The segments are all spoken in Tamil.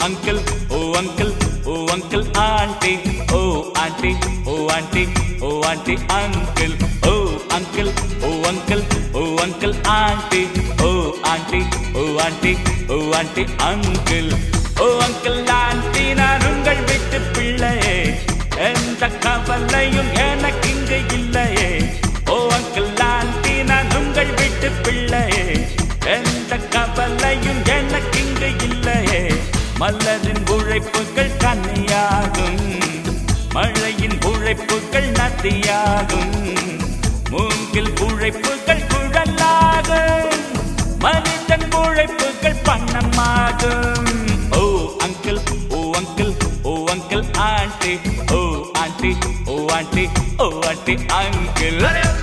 uncle, oh uncle, oh uncle, auntie, oh auntie, oh auntie, oh auntie, uncle, oh uncle, oh uncle, oh uncle, auntie, oh auntie, oh auntie, oh auntie, uncle, oh uncle, auntie, நான் உங்கள் வீட்டு பிள்ளையே, எந்த கவலையும் எனக்கு இங்கு இல்லையே. ஓ அங்கிள் ஆண்டி, நான் உங்கள் வீட்டு பிள்ளையே, எந்த கவலையும் எனக்கு இங்கு இல்லையே. மலரின் உழைப்புகள் கன்னியாகும், மழையின் உழைப்புகள் நதியாகும், மூங்கில் உழைப்புகள் குழலாகும், மனிதன் உழைப்புகள் பணமாகும். ஓ அங்கிள், ஓ அங்கிள், ஓ அங்கிள் ஆண்டி, ஓ ஆண்டி, ஓ ஆண்டி, ஓ ஆண்டி, அங்கிள்.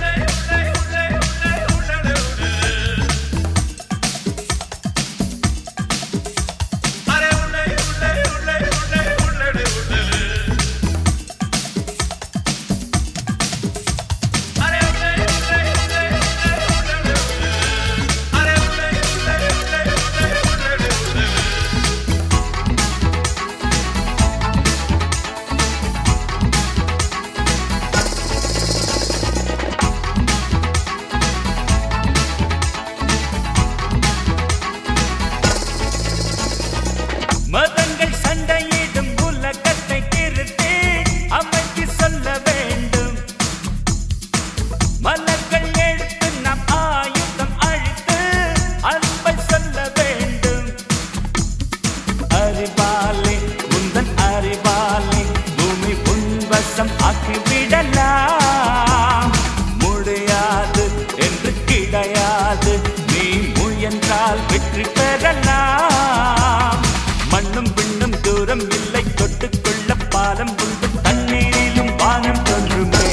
மதங்கள் சண்டையிடும் உலகத்தை திருத்தி அமைதி சொல்ல வேண்டும். மலர்கள் எடுத்து நாம் ஆயுதம் அழித்து அன்பை சொல்ல வேண்டும். அறிவாலே உந்தன் அறிவாலே பூமி உன்வசம் ஆக்கிவிடலாம். முடியாது என்று கிடையாது, நீ முயன்றால் வெற்றி பெறலாம். மண்ணும் விண்ணும் தூரம் இல்லை, தொட்டுக்கொள்ள பாலம் உண்டு, தண்ணீரிலும் வானம் தோன்றுமே.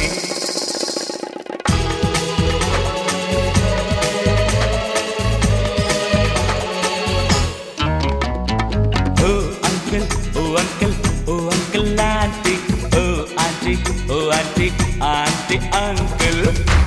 ஓ அங்கிள், ஓ அங்கிள், ஓ அங்கிள் ஆண்டி, ஓ ஆண்டி, ஓ ஆண்டி, ஆண்டி அங்கிள்.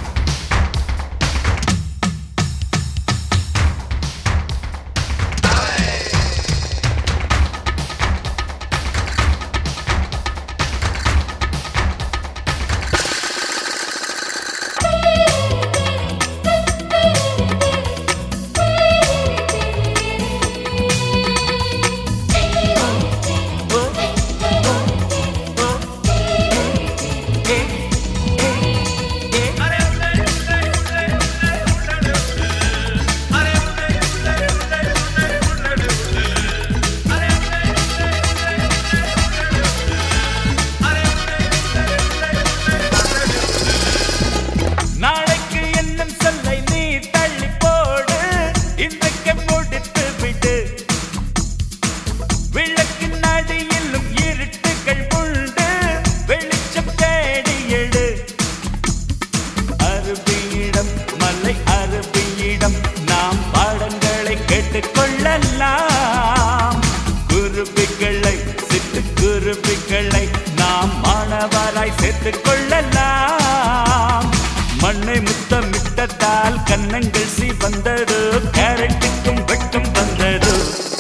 நாளைக்கு என்னும் சொல்லை நீ தள்ளி போடு, இன்றைக்கு முடித்து விடு. விளக்கின் அடியிலும் இருட்டுகள் உண்டு, வெளிச்சம் தேடி எடு. அருவியிடம் மலை அருவியிடம் நாம் பாடங்களை கேட்டுக்கொள்ளலாம். குருவிகளை சிட்டு குருவிகளை நாம் மாணவராய் சேர்த்துக் கொள்ளலாம். மண்ணை முத்தமிட்டதால் கன்னங்கள் வந்தது, கேரட்டுக்கும் வெட்கம் வந்தது.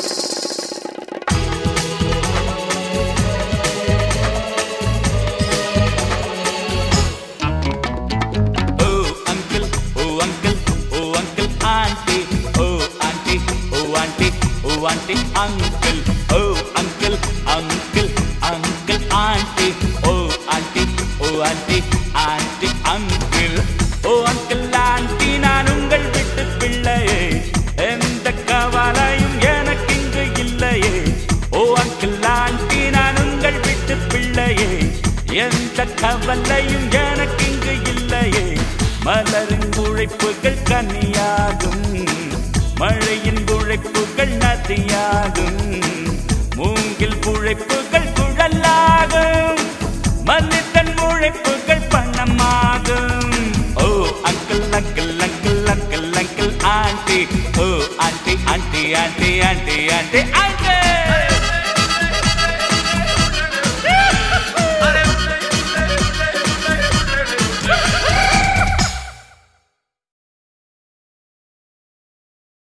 ஓ அங்கிள், ஓ அங்கிள், ஓ அங்கிள் ஆண்டி, ஓ ஆண்டி, ஓ ஆண்டி, ஓ ஆண்டி அங்கிள். ஓ அங்கிள், அங்கிள், அங்கிள் ஆண்டி, ஓ ஆண்டி, ஓ ஆண்டி, ஆண்டி அங்கிள். ஓ அங்கிள் ஆண்டி, நான் உங்கள் வீட்டு பிள்ளையே, எந்த கவலையும் எனக்கு இங்கு இல்லையே. ஓ அங்கிள் ஆண்டி, நான் உங்கள் வீட்டு பிள்ளையே, எந்த கவலையும் எனக்கு இங்கு இல்லையே. மலரின் உழைப்புகள் கன்னியாகும், மழையின் உழைப்புகள் நதியாகும், மூங்கில் உழைப்புகள் குழலாகும், மனிதன் உழைப்புகள் பணமாகும். ஓ uncle, uncle, uncle, uncle, uncle aunty, ஓ aunty, aunty, aunty, aunty, aunty, aunty.